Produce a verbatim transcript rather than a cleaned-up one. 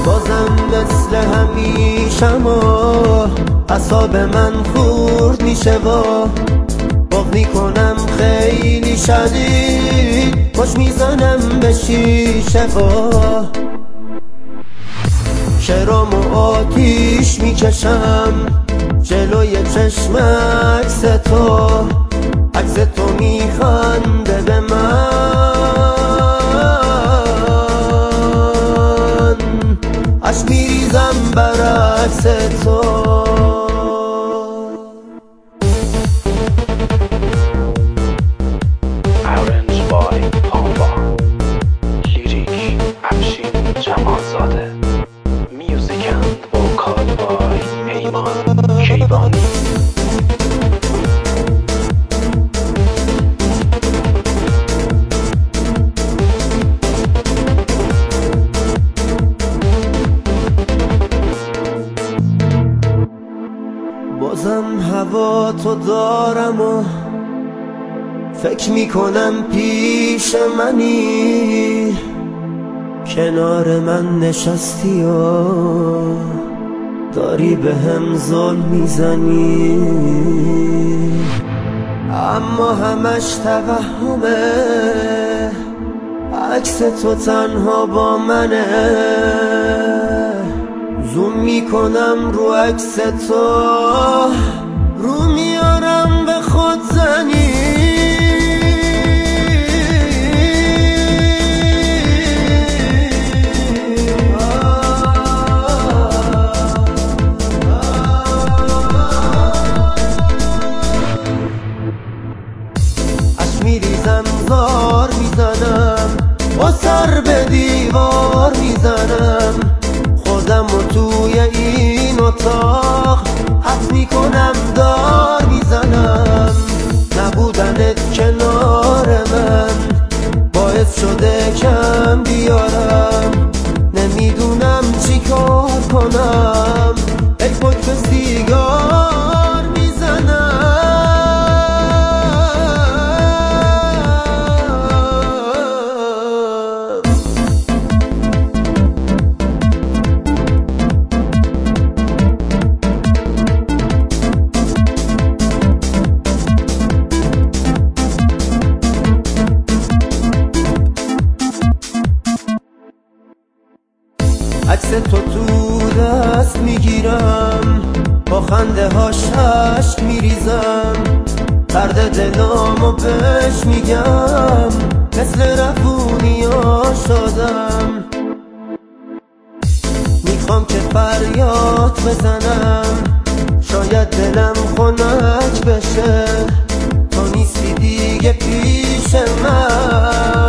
بازم مثل همیشه ما اعصاب من خورد میشه و باق میکنم خیلی شدید، پشت میزنم به شیشه و شعرامو آتیش میکشم جلوی چشم عکس تو، عکس تو میخنده به من، عشق میریزم بر عکس تو. بازم هوا تو دارم و فکر میکنم پیش منی، کنار من نشستی و داری به هم ظلم میزنی، اما همش توهمه، عکس تو تنها با منه، زوم میکنم رو عکس تو، رو میارم به خود زنی. عشق میریزم زار میزنم با سر به دیوار میزنم، خودم و توی این اتاق حس میکنم دار میزنم، نبودنت کنار من باعث شده کم بیارم، نمیدونم چی کار کنم، ای پک به سیگار میزنم. عکس تو تو دست میگیرم، با خنده هاش عشق میریزم، درد دلامو بهش میگم، مثل رفونی ها شدم، میخوام که فریاد بزنم، شاید دلم خنک بشه، تو نیستی دیگه پیش من.